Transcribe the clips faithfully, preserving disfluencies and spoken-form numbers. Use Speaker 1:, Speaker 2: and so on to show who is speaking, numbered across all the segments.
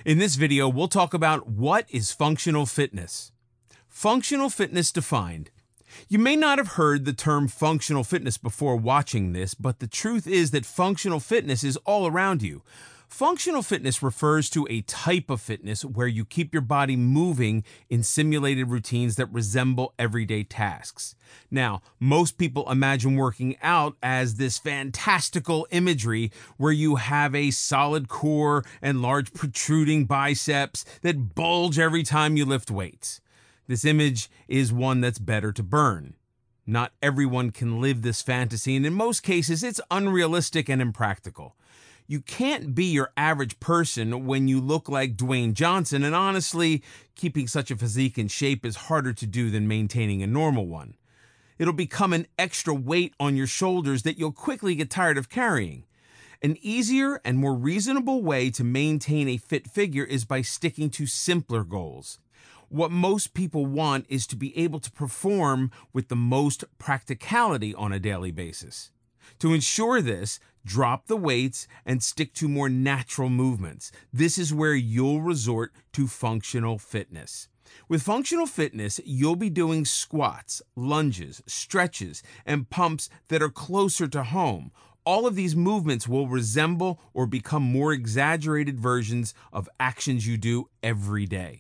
Speaker 1: In this video, we'll talk about what is functional fitness. Functional fitness defined. You may not have heard the term functional fitness before watching this, but the truth is that functional fitness is all around you. Functional fitness refers to a type of fitness where you keep your body moving in simulated routines that resemble everyday tasks. Now, most people imagine working out as this fantastical imagery where you have a solid core and large protruding biceps that bulge every time you lift weights. This image is one that's better to burn. Not everyone can live this fantasy, and in most cases, it's unrealistic and impractical. You can't be your average person when you look like Dwayne Johnson, and honestly, keeping such a physique in shape is harder to do than maintaining a normal one. It'll become an extra weight on your shoulders that you'll quickly get tired of carrying. An easier and more reasonable way to maintain a fit figure is by sticking to simpler goals. What most people want is to be able to perform with the most practicality on a daily basis. To ensure this, drop the weights and stick to more natural movements. This is where you'll resort to functional fitness. With functional fitness, you'll be doing squats, lunges, stretches, and pumps that are closer to home. All of these movements will resemble or become more exaggerated versions of actions you do every day.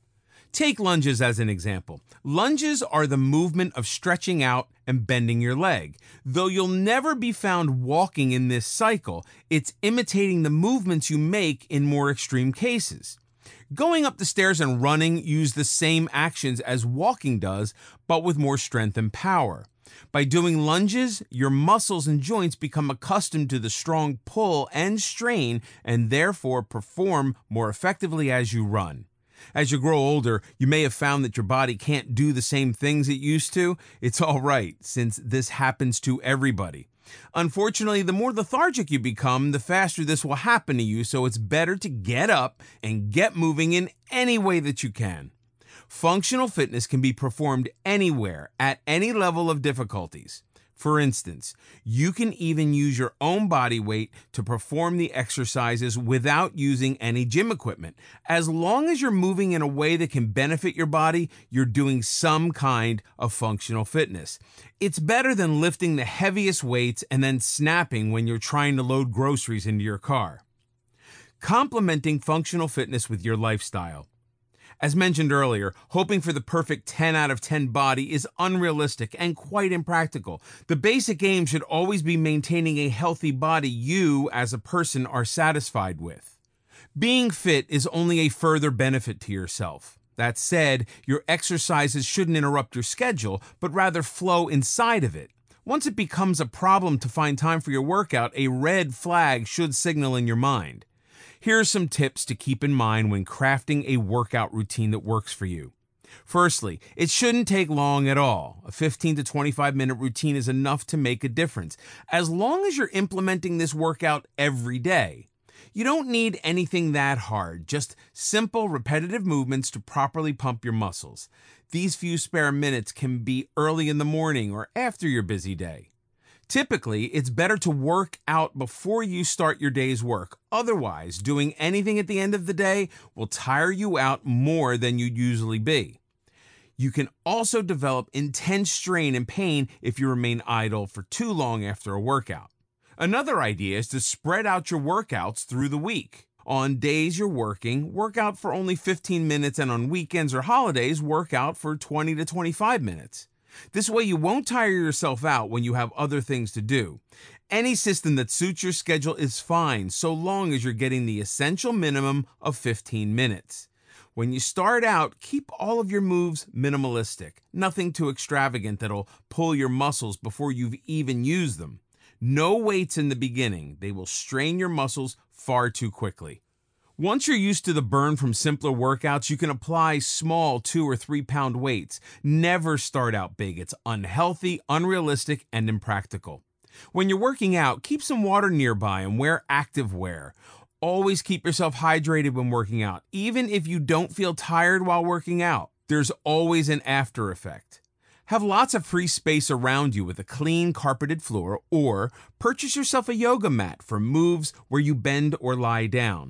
Speaker 1: Take lunges as an example. Lunges are the movement of stretching out and bending your leg. Though you'll never be found walking in this cycle, it's imitating the movements you make in more extreme cases. Going up the stairs and running use the same actions as walking does, but with more strength and power. By doing lunges, your muscles and joints become accustomed to the strong pull and strain and therefore perform more effectively as you run. As you grow older, you may have found that your body can't do the same things it used to. It's all right, since this happens to everybody. Unfortunately, the more lethargic you become, the faster this will happen to you, so it's better to get up and get moving in any way that you can. Functional fitness can be performed anywhere, at any level of difficulties. For instance, you can even use your own body weight to perform the exercises without using any gym equipment. As long as you're moving in a way that can benefit your body, you're doing some kind of functional fitness. It's better than lifting the heaviest weights and then snapping when you're trying to load groceries into your car. Complementing functional fitness with your lifestyle. As mentioned earlier, hoping for the perfect ten out of ten body is unrealistic and quite impractical. The basic aim should always be maintaining a healthy body you, as a person, are satisfied with. Being fit is only a further benefit to yourself. That said, your exercises shouldn't interrupt your schedule, but rather flow inside of it. Once it becomes a problem to find time for your workout, a red flag should signal in your mind. Here are some tips to keep in mind when crafting a workout routine that works for you. Firstly, it shouldn't take long at all. A fifteen to twenty-five minute routine is enough to make a difference, as long as you're implementing this workout every day. You don't need anything that hard, just simple, repetitive movements to properly pump your muscles. These few spare minutes can be early in the morning or after your busy day. Typically, it's better to work out before you start your day's work. Otherwise, doing anything at the end of the day will tire you out more than you'd usually be. You can also develop intense strain and pain if you remain idle for too long after a workout. Another idea is to spread out your workouts through the week. On days you're working, work out for only fifteen minutes, and on weekends or holidays, work out for twenty to twenty-five minutes. This way you won't tire yourself out when you have other things to do. Any system that suits your schedule is fine, so long as you're getting the essential minimum of fifteen minutes. When you start out, keep all of your moves minimalistic. Nothing too extravagant that'll pull your muscles before you've even used them. No weights in the beginning. They will strain your muscles far too quickly. Once you're used to the burn from simpler workouts, you can apply small two or three pound weights. Never start out big. It's unhealthy, unrealistic, and impractical. When you're working out, keep some water nearby and wear active wear. Always keep yourself hydrated when working out, even if you don't feel tired while working out. There's always an after effect. Have lots of free space around you with a clean carpeted floor, or purchase yourself a yoga mat for moves where you bend or lie down.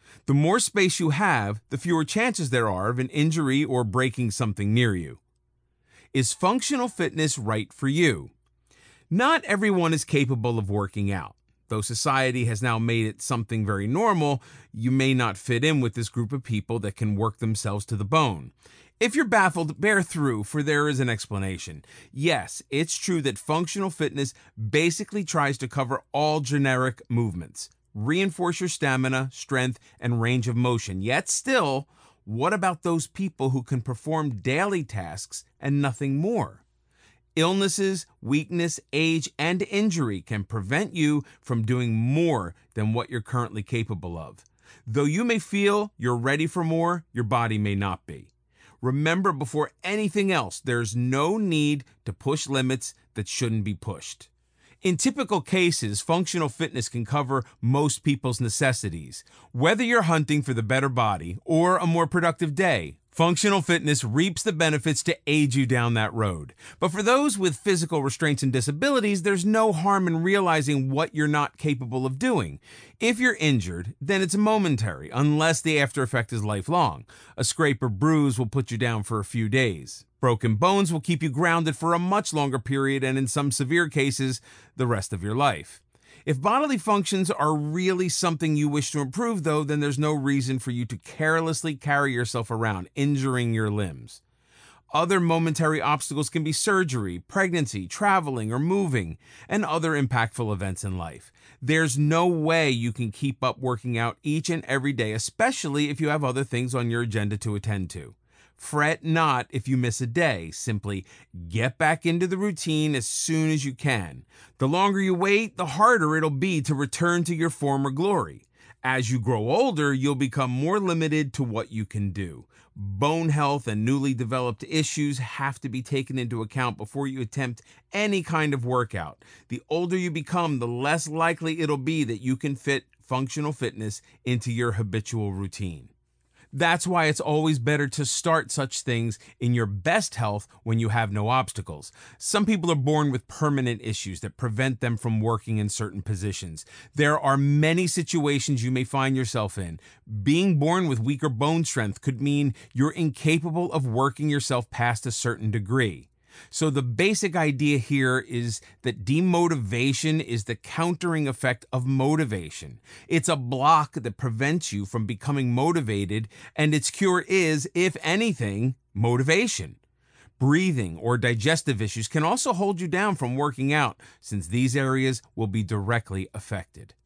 Speaker 1: The more space you have, the fewer chances there are of an injury or breaking something near you. Is functional fitness right for you? Not everyone is capable of working out. Though society has now made it something very normal, you may not fit in with this group of people that can work themselves to the bone. If you're baffled, bear through, for there is an explanation. Yes, it's true that functional fitness basically tries to cover all generic movements, reinforce your stamina, strength, and range of motion. Yet still, what about those people who can perform daily tasks and nothing more? Illnesses, weakness, age, and injury can prevent you from doing more than what you're currently capable of. Though you may feel you're ready for more, your body may not be. Remember, before anything else, there's no need to push limits that shouldn't be pushed. In typical cases, functional fitness can cover most people's necessities. Whether you're hunting for the better body or a more productive day, functional fitness reaps the benefits to aid you down that road. But for those with physical restraints and disabilities, there's no harm in realizing what you're not capable of doing. If you're injured, then it's momentary, unless the after effect is lifelong. A scrape or bruise will put you down for a few days. Broken bones will keep you grounded for a much longer period, and in some severe cases, the rest of your life. If bodily functions are really something you wish to improve, though, then there's no reason for you to carelessly carry yourself around, injuring your limbs. Other momentary obstacles can be surgery, pregnancy, traveling, or moving, and other impactful events in life. There's no way you can keep up working out each and every day, especially if you have other things on your agenda to attend to. Fret not if you miss a day. Simply get back into the routine as soon as you can. The longer you wait, the harder it'll be to return to your former glory. As you grow older, you'll become more limited to what you can do. Bone health and newly developed issues have to be taken into account before you attempt any kind of workout. The older you become, the less likely it'll be that you can fit functional fitness into your habitual routine. That's why it's always better to start such things in your best health when you have no obstacles. Some people are born with permanent issues that prevent them from working in certain positions. There are many situations you may find yourself in. Being born with weaker bone strength could mean you're incapable of working yourself past a certain degree. So the basic idea here is that demotivation is the countering effect of motivation. It's a block that prevents you from becoming motivated, and its cure is, if anything, motivation. Breathing or digestive issues can also hold you down from working out, since these areas will be directly affected.